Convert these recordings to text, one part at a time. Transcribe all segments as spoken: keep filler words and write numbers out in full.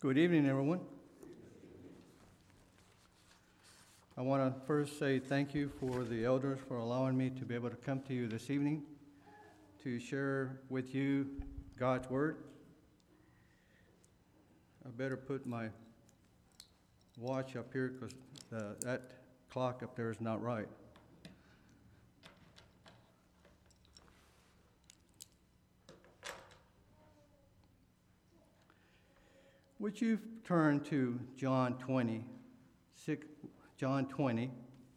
Good evening, everyone. I want to first say thank you for the elders for allowing me to be able to come to you this evening to share with you God's Word. I better put my watch up here because that clock up there is not right. Would you turn to John twenty, six, John twenty?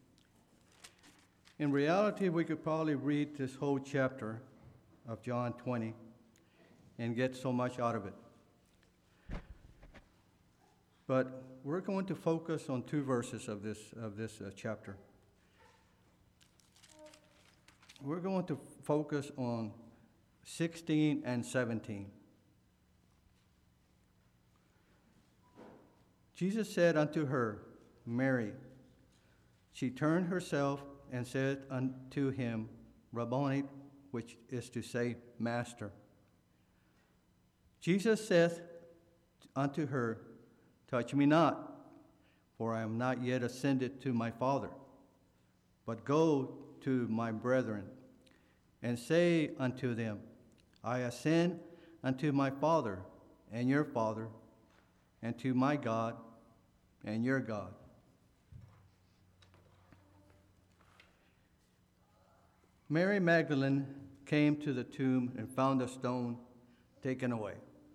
In reality, we could probably read this whole chapter of John twenty and get so much out of it. But we're going to focus on two verses of this, of this uh, chapter. We're going to focus on sixteen and seventeen. Jesus said unto her, Mary. She turned herself and said unto him, Rabboni, which is to say, Master. Jesus saith unto her, Touch me not, for I am not yet ascended to my Father, but go to my brethren, and say unto them, I ascend unto my Father and your Father, and to my God and your God. Mary Magdalene came to the tomb and found the stone taken away.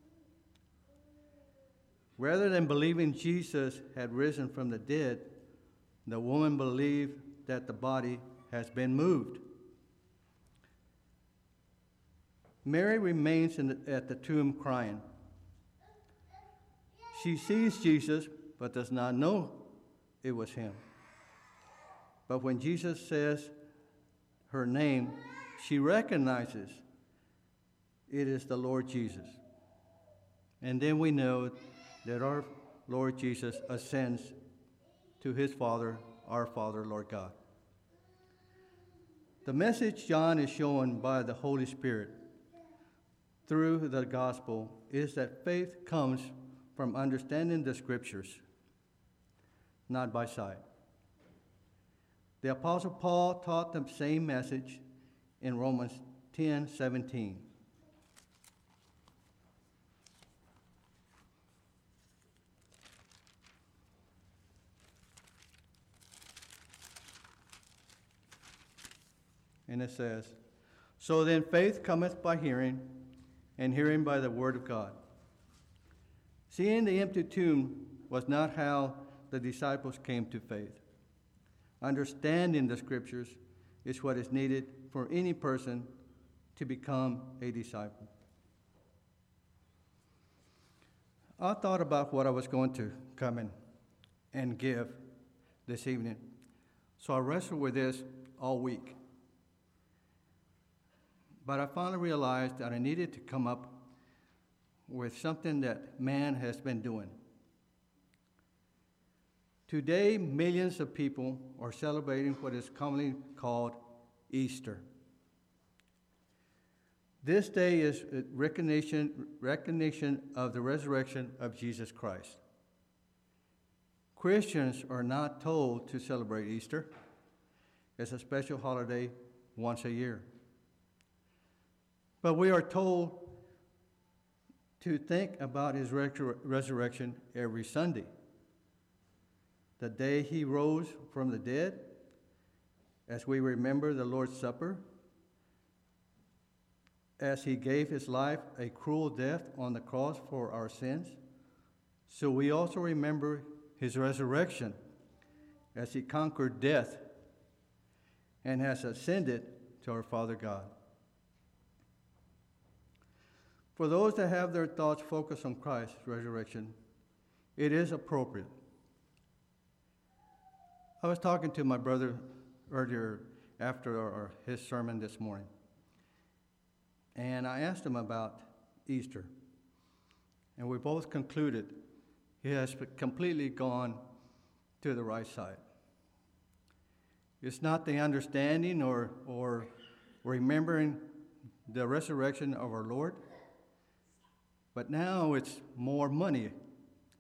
Rather than believing Jesus had risen from the dead, the woman believed that the body has been moved. Mary remains in the, at the tomb crying. She sees Jesus, but does not know it was him. But when Jesus says her name, she recognizes it is the Lord Jesus. And then we know that our Lord Jesus ascends to his Father, our Father, Lord God. The message John is shown by the Holy Spirit through the gospel is that faith comes from understanding the Scriptures, not by sight. The Apostle Paul taught the same message in Romans ten seventeen. And it says, So then faith cometh by hearing, and hearing by the word of God. Seeing the empty tomb was not how the disciples came to faith. Understanding the Scriptures is what is needed for any person to become a disciple. I thought about what I was going to come in and give this evening. So I wrestled with this all week. But I finally realized that I needed to come up with something that man has been doing. Today, millions of people are celebrating what is commonly called Easter. This day is recognition, recognition of the resurrection of Jesus Christ. Christians are not told to celebrate Easter. It's a special holiday once a year. But we are told to think about his resurrection every Sunday. The day he rose from the dead, as we remember the Lord's Supper, as he gave his life a cruel death on the cross for our sins, so we also remember his resurrection as he conquered death and has ascended to our Father God. For those that have their thoughts focused on Christ's resurrection, it is appropriate. I was talking to my brother earlier after our, his sermon this morning, and I asked him about Easter, and we both concluded he has completely gone to the right side. It's not the understanding or, or remembering the resurrection of our Lord, but now it's more money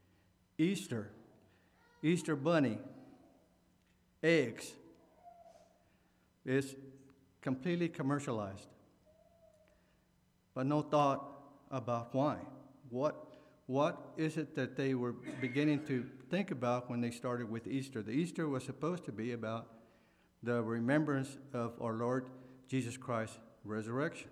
Easter, Easter bunny, eggs. It's completely commercialized, but no thought about why. What, what is it that they were beginning to think about when they started with Easter? The Easter was supposed to be about the remembrance of our Lord Jesus Christ's resurrection.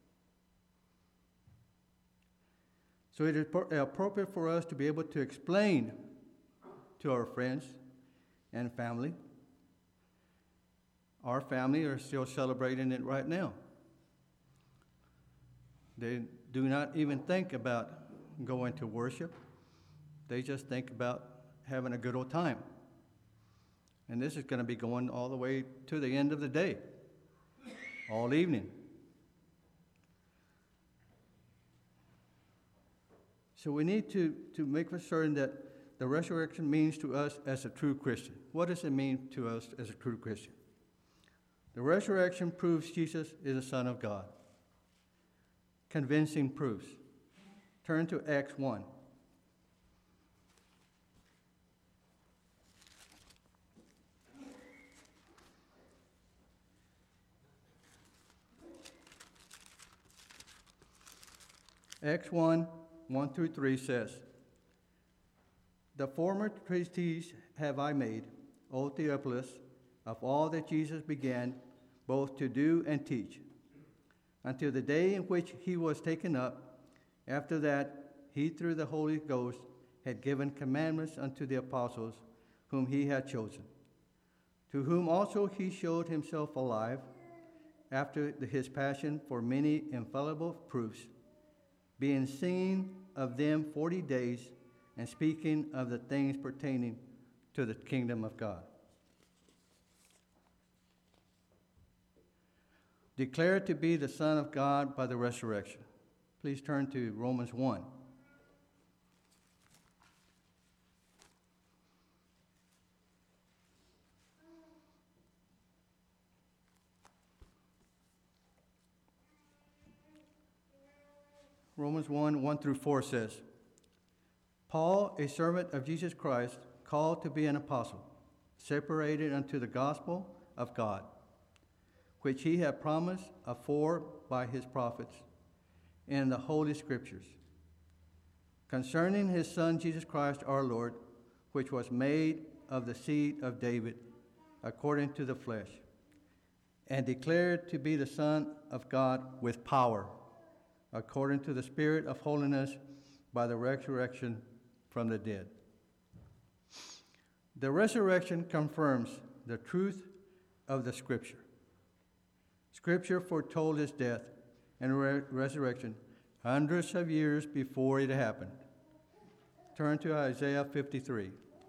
So it is appropriate for us to be able to explain to our friends and family. Our family are still celebrating it right now. They do not even think about going to worship. They just think about having a good old time. And this is going to be going all the way to the end of the day, all evening. So we need to, to make for certain that the resurrection means to us as a true Christian. What does it mean to us as a true Christian? The resurrection proves Jesus is the Son of God. Convincing proofs. Turn to Acts one. Acts one, one through three says, "The former treatise have I made, O Theophilus, of all that Jesus began both to do and teach, until the day in which he was taken up. After that, he through the Holy Ghost had given commandments unto the apostles whom he had chosen, to whom also he showed himself alive after his passion for many infallible proofs, being seen of them forty days, and speaking of the things pertaining to the kingdom of God." Declared to be the Son of God by the resurrection. Please turn to Romans one. Romans one, one through four says, "Paul, a servant of Jesus Christ, called to be an apostle, separated unto the gospel of God, which he had promised afore by his prophets in the Holy Scriptures, concerning his Son Jesus Christ our Lord, which was made of the seed of David, according to the flesh, and declared to be the Son of God with power, according to the Spirit of holiness, by the resurrection from the dead." The resurrection confirms the truth of the Scripture. Scripture foretold his death and re- resurrection hundreds of years before it happened. Turn to Isaiah fifty-three.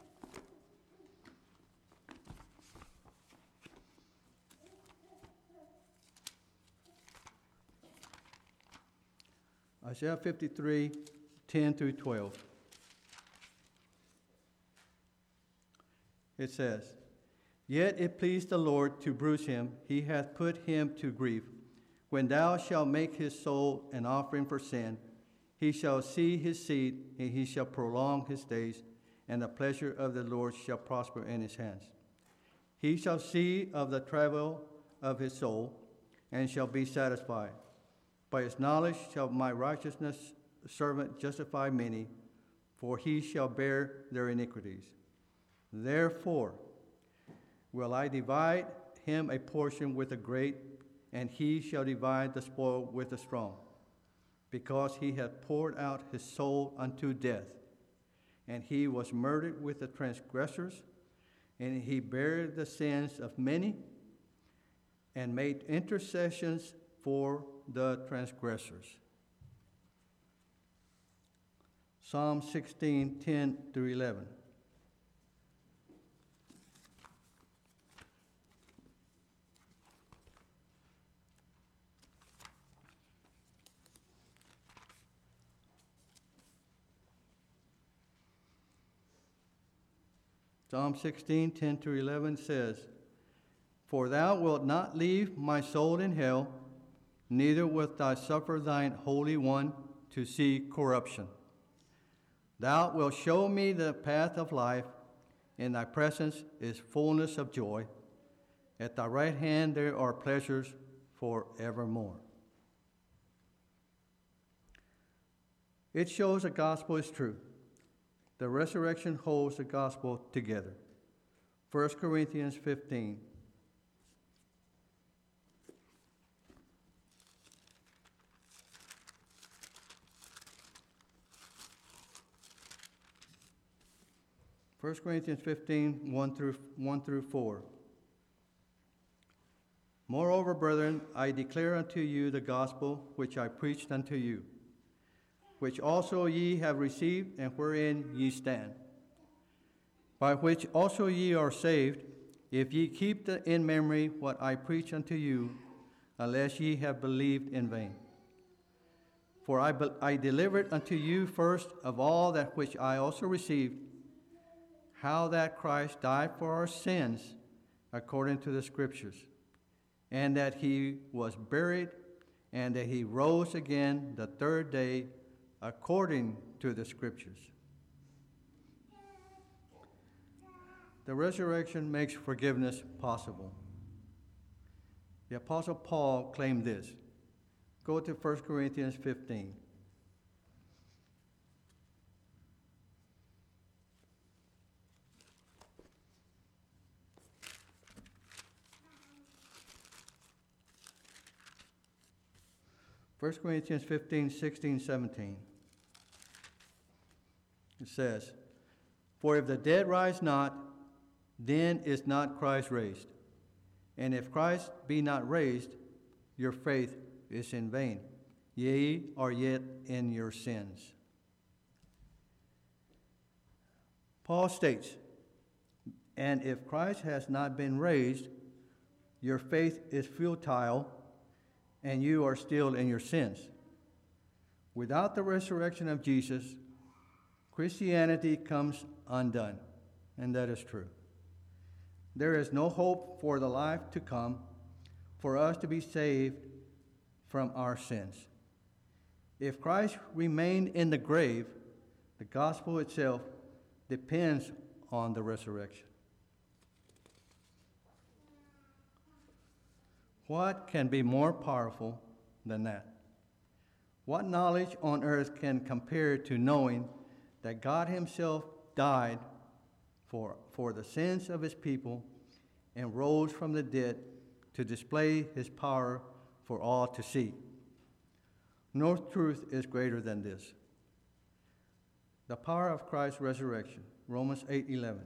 Isaiah fifty-three, ten through twelve. It says, "Yet it pleased the Lord to bruise him, he hath put him to grief. When thou shalt make his soul an offering for sin, he shall see his seed, and he shall prolong his days, and the pleasure of the Lord shall prosper in his hands. He shall see of the travail of his soul, and shall be satisfied. By his knowledge shall my righteousness servant justify many, for he shall bear their iniquities. Therefore will I divide him a portion with the great, and he shall divide the spoil with the strong, because he hath poured out his soul unto death, and he was murdered with the transgressors, and he bare the sins of many, and made intercessions for the transgressors." Psalm sixteen, ten through eleven. Psalm sixteen, ten through eleven says, "For thou wilt not leave my soul in hell, neither wilt thou suffer thine Holy One to see corruption. Thou wilt show me the path of life. In thy presence is fullness of joy. At thy right hand there are pleasures forevermore. It shows the gospel is true. The resurrection holds the gospel together. First Corinthians fifteen. First Corinthians fifteen, one through, one through four. Moreover, brethren, I declare unto you the gospel which I preached unto you, which also ye have received, and wherein ye stand, by which also ye are saved, if ye keep the, in memory what I preach unto you, unless ye have believed in vain. For I, be, I delivered unto you first of all that which I also received, how that Christ died for our sins according to the Scriptures, and that he was buried, and that he rose again the third day according to the Scriptures. The resurrection makes forgiveness possible. The Apostle Paul claimed this. Go to First Corinthians fifteen. First Corinthians fifteen, sixteen, seventeen. It says, For if the dead rise not, then is not Christ raised. And if Christ be not raised, your faith is in vain. Ye are yet in your sins. Paul states, And if Christ has not been raised, your faith is futile, and you are still in your sins. Without the resurrection of Jesus, Christianity comes undone, and that is true. There is no hope for the life to come, for us to be saved from our sins. If Christ remained in the grave, the gospel itself depends on the resurrection. What can be more powerful than that? What knowledge on earth can compare to knowing that God himself died for, for the sins of his people and rose from the dead to display his power for all to see? No truth is greater than this. The power of Christ's resurrection, Romans eight eleven.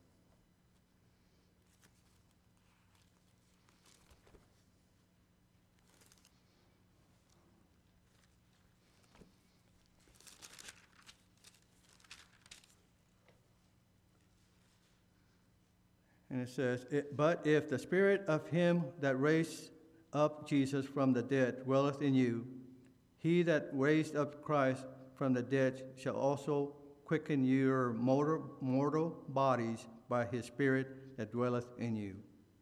And it says, But if the spirit of him that raised up Jesus from the dead dwelleth in you, he that raised up Christ from the dead shall also quicken your mortal, mortal bodies by his spirit that dwelleth in you.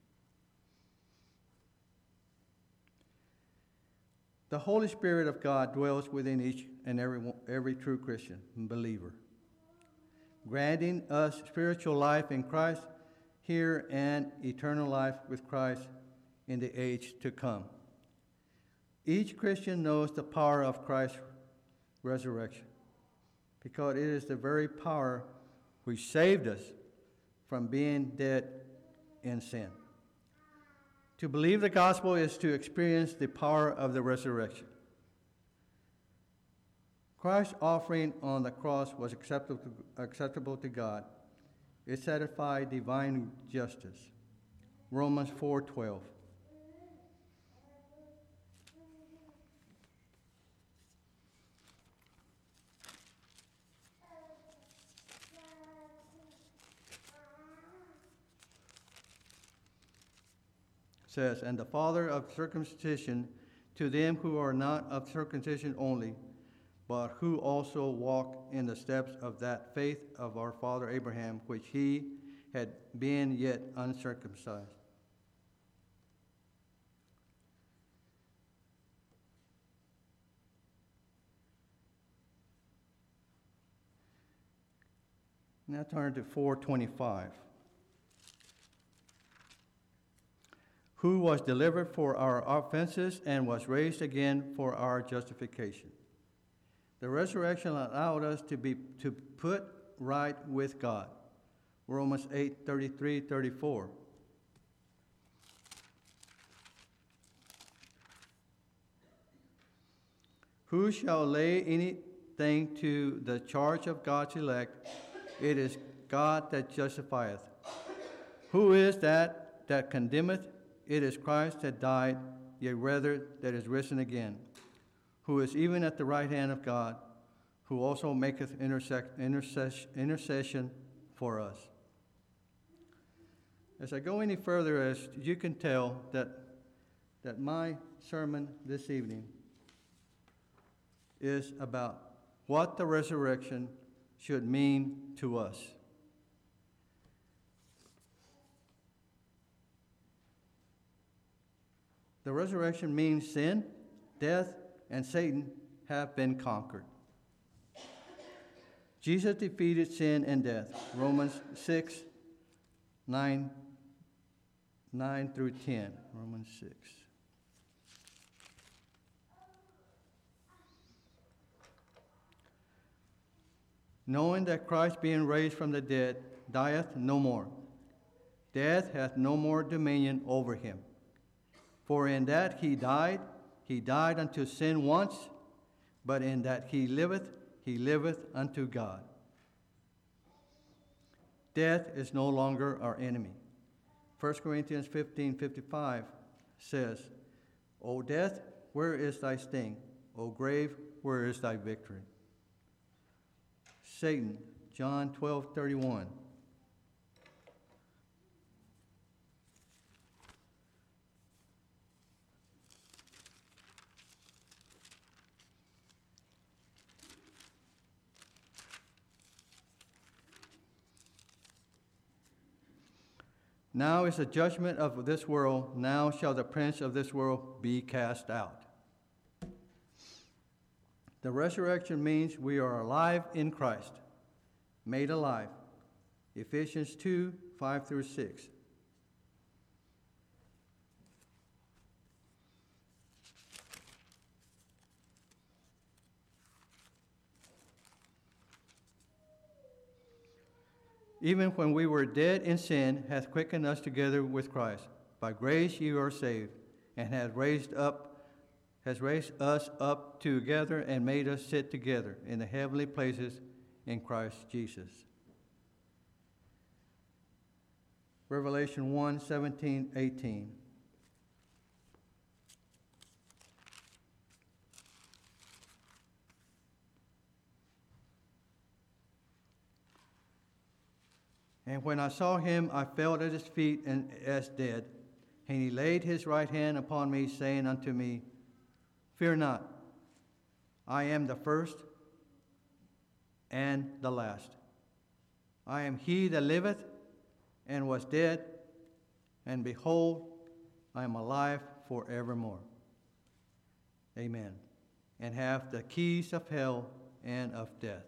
The Holy Spirit of God dwells within each and every, every true Christian and believer, granting us spiritual life in Christ here and eternal life with Christ in the age to come. Each Christian knows the power of Christ's resurrection, because it is the very power which saved us from being dead in sin. To believe the gospel is to experience the power of the resurrection. Christ's offering on the cross was acceptable to, acceptable to God. It satisfied divine justice. Romans four twelve. Says, and the father of circumcision to them who are not of circumcision only, but who also walk in the steps of that faith of our father Abraham, which he had been yet uncircumcised. Now turn to four twenty-five. Who was delivered for our offenses and was raised again for our justification. The resurrection allowed us to be to put right with God. Romans eight thirty-three, thirty-four. Who shall lay anything to the charge of God's elect? It is God that justifieth. Who is that that condemneth? It is Christ that died, yet rather that is risen again, who is even at the right hand of God, who also maketh intersec- intercession, intercession for us. As I go any further, as you can tell, that, that my sermon this evening is about what the resurrection should mean to us. The resurrection means sin, death, and Satan have been conquered. Jesus defeated sin and death. Romans six, nine, nine through ten. Romans six. Knowing that Christ being raised from the dead dieth no more. Death hath no more dominion over him. For in that he died, he died unto sin once, but in that he liveth, he liveth unto God. Death is no longer our enemy. First Corinthians fifteen fifty-five says, O death, where is thy sting? O grave, where is thy victory? Satan, John twelve thirty-one. Now is the judgment of this world. Now shall the prince of this world be cast out. The resurrection means we are alive in Christ, made alive. Ephesians two, five through six. Even when we were dead in sin, hath quickened us together with Christ. By grace ye are saved, and hath raised up, has raised us up together and made us sit together in the heavenly places in Christ Jesus. Revelation one, seventeen, eighteen. And when I saw him, I fell at his feet and as dead. And he laid his right hand upon me, saying unto me, Fear not, I am the first and the last. I am he that liveth and was dead, and behold, I am alive forevermore. Amen. And have the keys of hell and of death.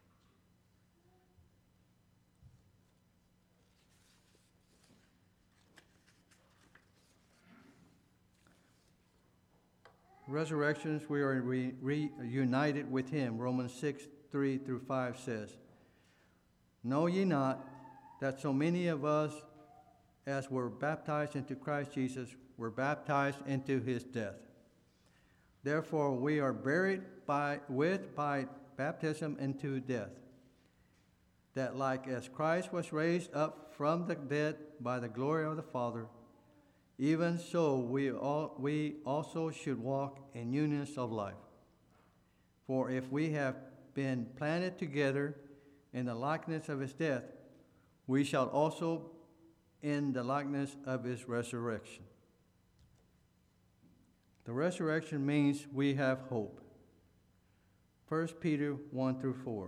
Resurrections, we are re- reunited with him. Romans six, three through five says, Know ye not that so many of us as were baptized into Christ Jesus were baptized into his death? Therefore we are buried by with by baptism into death, that like as Christ was raised up from the dead by the glory of the Father, even so we all we also should walk in newness of life. For if we have been planted together in the likeness of his death, we shall also in the likeness of his resurrection. The resurrection means we have hope. First Peter one through four.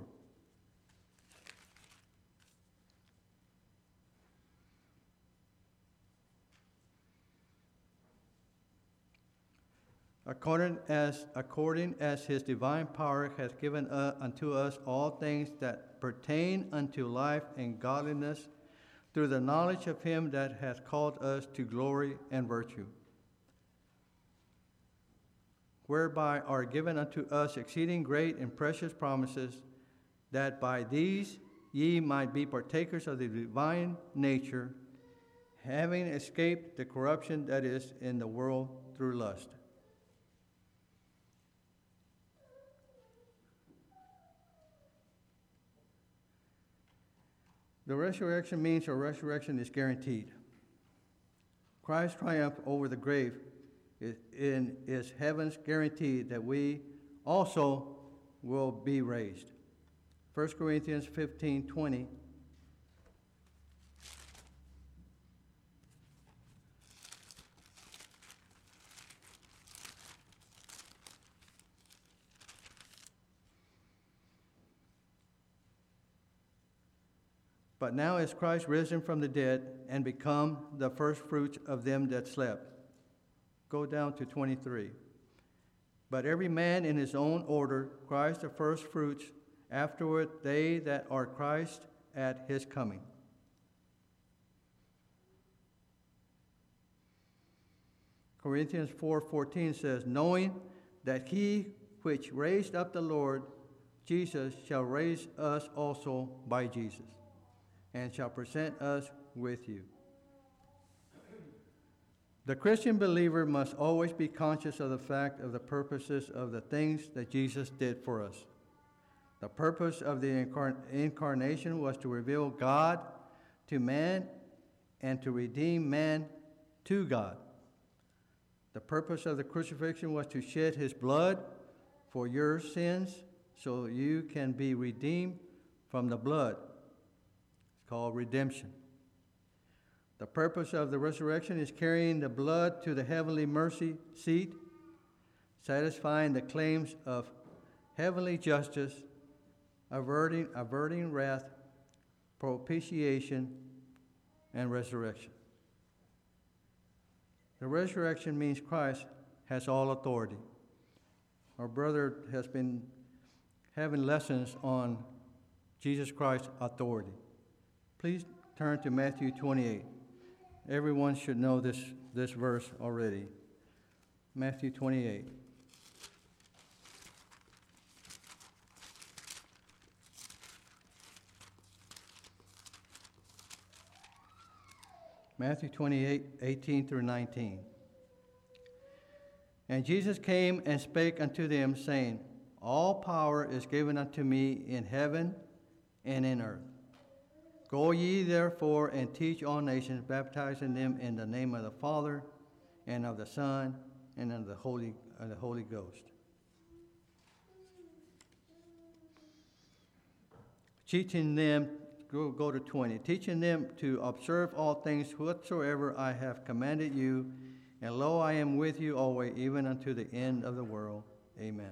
according as according as his divine power has given uh, unto us all things that pertain unto life and godliness, through the knowledge of him that hath called us to glory and virtue, whereby are given unto us exceeding great and precious promises, that by these ye might be partakers of the divine nature, having escaped the corruption that is in the world through lust. The resurrection means a resurrection is guaranteed. Christ's triumph over the grave is, in, is heaven's guarantee that we also will be raised. First Corinthians fifteen twenty. But now is Christ risen from the dead and become the first fruits of them that slept. Go down to twenty-three. But every man in his own order, Christ the first fruits, afterward they that are Christ at his coming. Corinthians four fourteen says, knowing that he which raised up the Lord Jesus shall raise us also by Jesus, and shall present us with you. The Christian believer must always be conscious of the fact of the purposes of the things that Jesus did for us. The purpose of the incarn- incarnation was to reveal God to man and to redeem man to God. The purpose of the crucifixion was to shed his blood for your sins so you can be redeemed from the blood. It's called redemption. The purpose of the resurrection is carrying the blood to the heavenly mercy seat, satisfying the claims of heavenly justice, averting, averting wrath, propitiation, and resurrection. The resurrection means Christ has all authority. Our brother has been having lessons on Jesus Christ's authority. Please turn to Matthew twenty-eight. Everyone should know this, this verse already. Matthew twenty-eight. Matthew twenty-eight, eighteen through nineteen. And Jesus came and spake unto them, saying, all power is given unto me in heaven and in earth. Go ye therefore and teach all nations, baptizing them in the name of the Father, and of the Son, and of the Holy, of the Holy Ghost. Teaching them, go, go to twenty, teaching them to observe all things whatsoever I have commanded you, and lo, I am with you always, even unto the end of the world. Amen.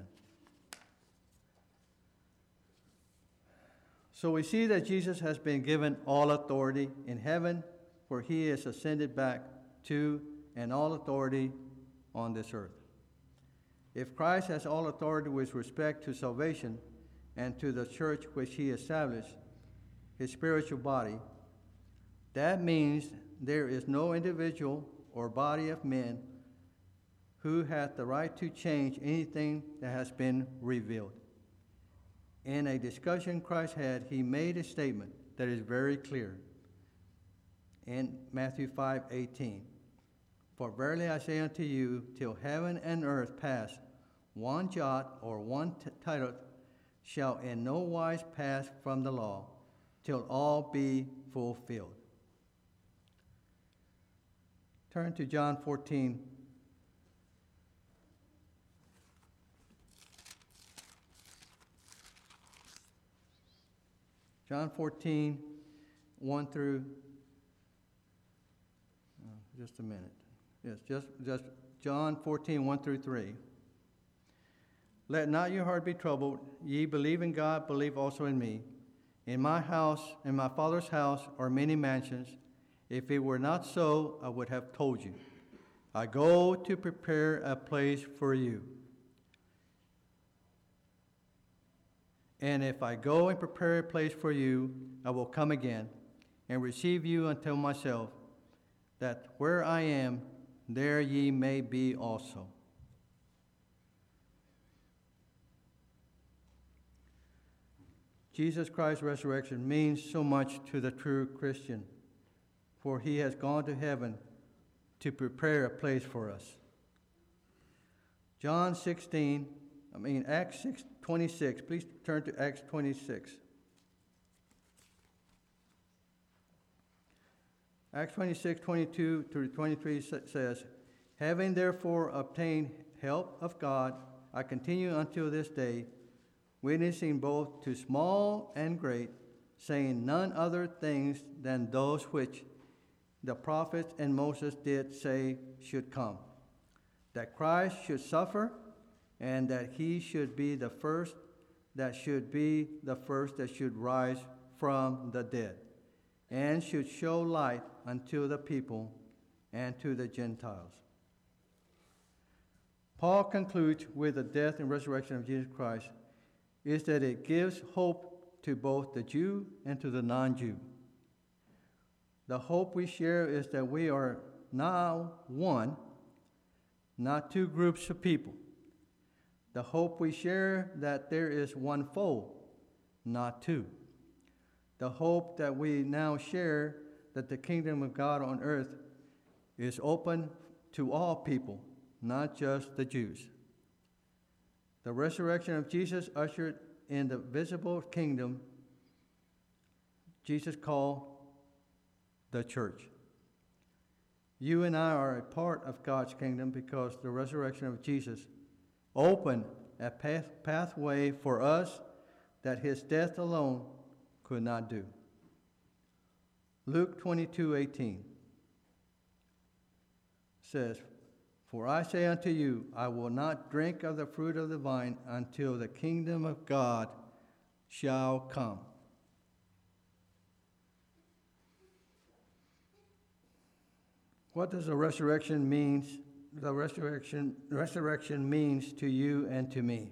So we see that Jesus has been given all authority in heaven, where he is ascended back to, and all authority on this earth. If Christ has all authority with respect to salvation and to the church which he established, his spiritual body, that means there is no individual or body of men who hath the right to change anything that has been revealed. In a discussion Christ had, he made a statement that is very clear in Matthew five eighteen. For verily I say unto you, till heaven and earth pass, one jot or one t- tittle shall in no wise pass from the law, till all be fulfilled. Turn to John fourteen. John fourteen, one through, oh, just a minute. Yes, just, just John fourteen, one through three. Let not your heart be troubled. Ye believe in God, believe also in me. In my house, in my Father's house, are many mansions. If it were not so, I would have told you. I go to prepare a place for you. And if I go and prepare a place for you, I will come again and receive you unto myself, that where I am, there ye may be also. Jesus Christ's resurrection means so much to the true Christian, for he has gone to heaven to prepare a place for us. John sixteen, I mean Acts six twenty-six. Please turn to Acts twenty-six. Acts twenty-six, twenty-two through twenty-three says, having therefore obtained help of God, I continue until this day, witnessing both to small and great, saying none other things than those which the prophets and Moses did say should come, that Christ should suffer, and that he should be the first, that should be the first that should rise from the dead, and should show light unto the people and to the Gentiles. Paul concludes with the death and resurrection of Jesus Christ is that it gives hope to both the Jew and to the non-Jew. The hope we share is that we are now one, not two groups of people. The hope we share that there is one fold, not two. The hope that we now share that the kingdom of God on earth is open to all people, not just the Jews. The resurrection of Jesus ushered in the visible kingdom Jesus called the church. You and I are a part of God's kingdom because the resurrection of Jesus opened a path, pathway for us that his death alone could not do. Luke twenty-two eighteen says, for I say unto you, I will not drink of the fruit of the vine until the kingdom of God shall come. What does the resurrection means? The resurrection resurrection means to you and to me.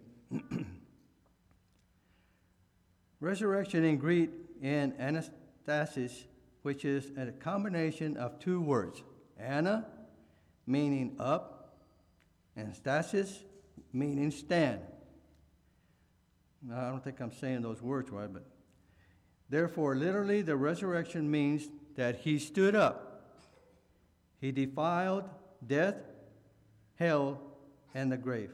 Resurrection in Greek and anastasis, which is a combination of two words, ana, meaning up, and stasis, meaning stand. Now, I don't think I'm saying those words right, but therefore, literally, the resurrection means that he stood up. He defied death, hell, and the grave.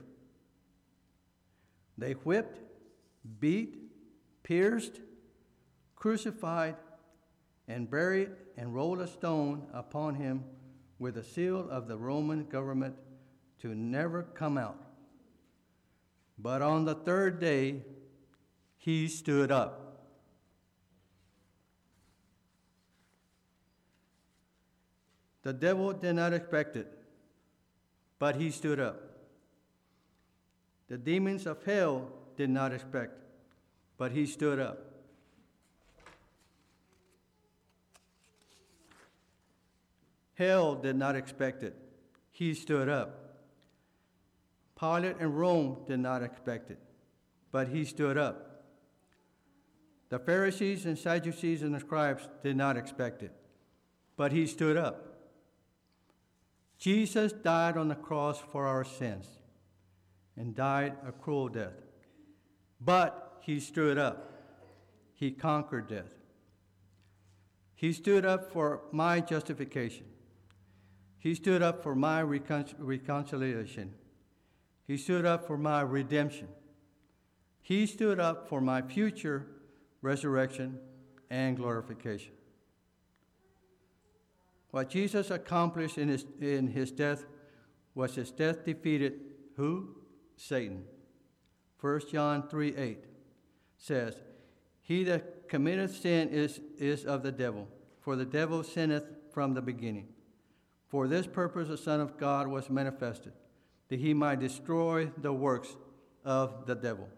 They whipped, beat, pierced, crucified, and buried and rolled a stone upon him with a seal of the Roman government to never come out. But on the third day, he stood up. The devil did not expect it, but he stood up. The demons of hell did not expect, but he stood up. Hell did not expect it. He stood up. Pilate and Rome did not expect it, but he stood up. The Pharisees and Sadducees and the scribes did not expect it, but he stood up. Jesus died on the cross for our sins and died a cruel death, but he stood up. He conquered death. He stood up for my justification. He stood up for my recon- reconciliation. He stood up for my redemption. He stood up for my future resurrection and glorification. What Jesus accomplished in his, in his death was his death defeated who? Satan. First John three eight says, he that committeth sin is, is of the devil, for the devil sinneth from the beginning. For this purpose the Son of God was manifested, that he might destroy the works of the devil.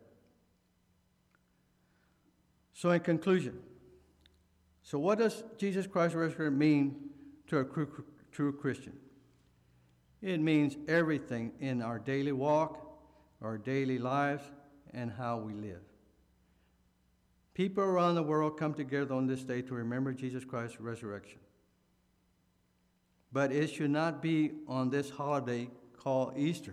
So in conclusion, so what does Jesus Christ's resurrection mean to a true, true Christian? It means everything in our daily walk, our daily lives, and how we live. People around the world come together on this day to remember Jesus Christ's resurrection. But it should not be on this holiday called Easter.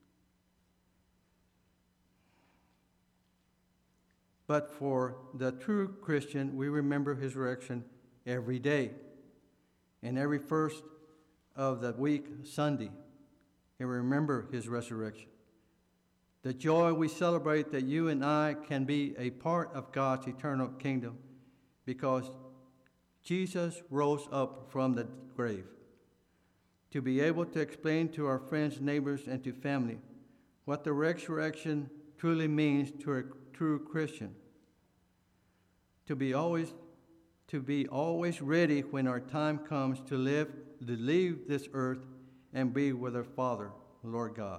But for the true Christian, we remember his resurrection every day. And every first of the week, Sunday, and remember his resurrection. The joy we celebrate that you and I can be a part of God's eternal kingdom because Jesus rose up from the grave. To be able to explain to our friends, neighbors, and to family what the resurrection truly means to a true Christian. To be always, to be always ready when our time comes to live, to leave this earth and be with our Father, Lord God.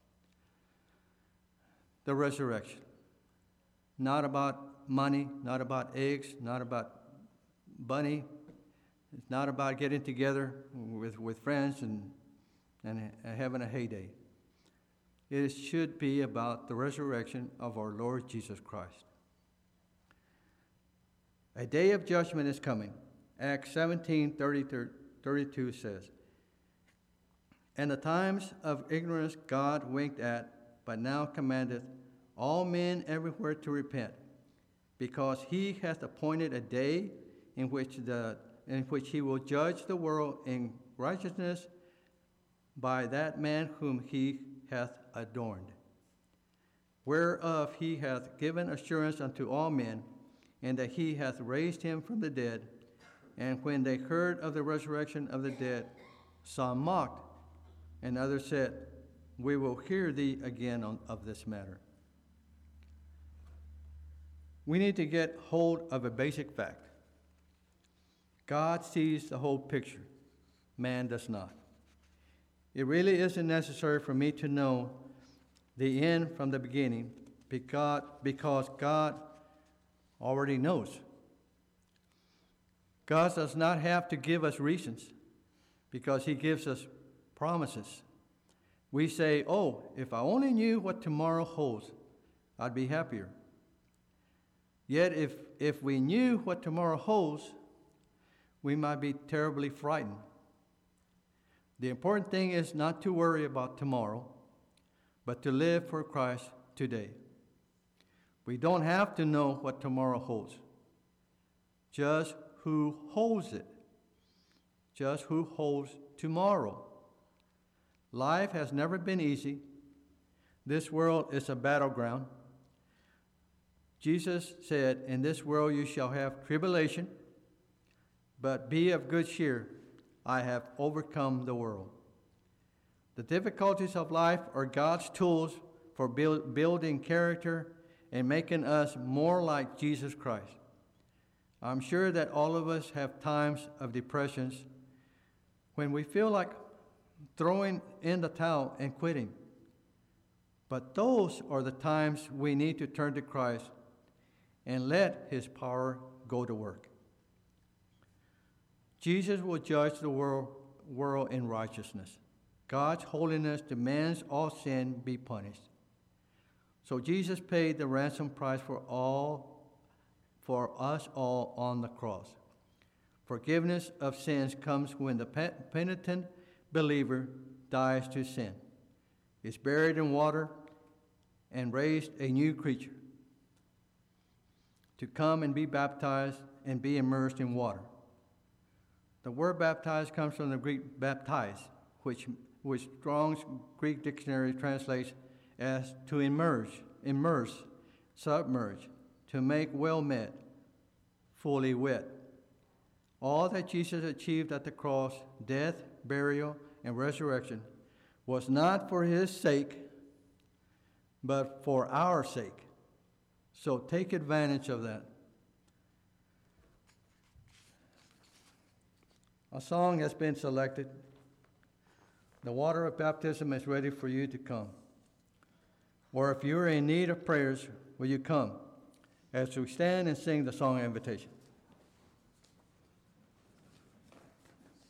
The resurrection. Not about money, not about eggs, not about bunny. It's not about getting together with, with friends and, and having a heyday. It should be about the resurrection of our Lord Jesus Christ. A day of judgment is coming. Acts seventeen, thirty, thirty-two says, "And the times of ignorance God winked at, but now commandeth all men everywhere to repent, because he hath appointed a day in which the in which he will judge the world in righteousness by that man whom he hath adorned, whereof he hath given assurance unto all men, and that he hath raised him from the dead. And when they heard of the resurrection of the dead, some mocked, and others said, We will hear thee again on, of this matter." We need to get hold of a basic fact. God sees the whole picture. Man does not. It really isn't necessary for me to know the end from the beginning because, because God already knows. God does not have to give us reasons because he gives us promises. We say, oh, if I only knew what tomorrow holds, I'd be happier. Yet if, if we knew what tomorrow holds, we might be terribly frightened. The important thing is not to worry about tomorrow, but to live for Christ today. We don't have to know what tomorrow holds, just who holds it, just who holds tomorrow. Life has never been easy. This world is a battleground. Jesus said, "In this world you shall have tribulation, but be of good cheer. I have overcome the world." The difficulties of life are God's tools for build, building character and making us more like Jesus Christ. I'm sure that all of us have times of depressions when we feel like throwing in the towel and quitting. But those are the times we need to turn to Christ and let his power go to work. Jesus will judge the world, world in righteousness. God's holiness demands all sin be punished. So Jesus paid the ransom price for all, for us all on the cross. Forgiveness of sins comes when the penitent believer dies to sin, is buried in water, and raised a new creature to come and be baptized and be immersed in water. The word baptized comes from the Greek baptize, which, which Strong's Greek dictionary translates as to immerse, immerse, submerge, to make well met, fully wet. All that Jesus achieved at the cross, death, burial, and resurrection, was not for his sake, but for our sake. So take advantage of that. A song has been selected. The water of baptism is ready for you to come. Or if you are in need of prayers, will you come as we stand and sing the song of invitation?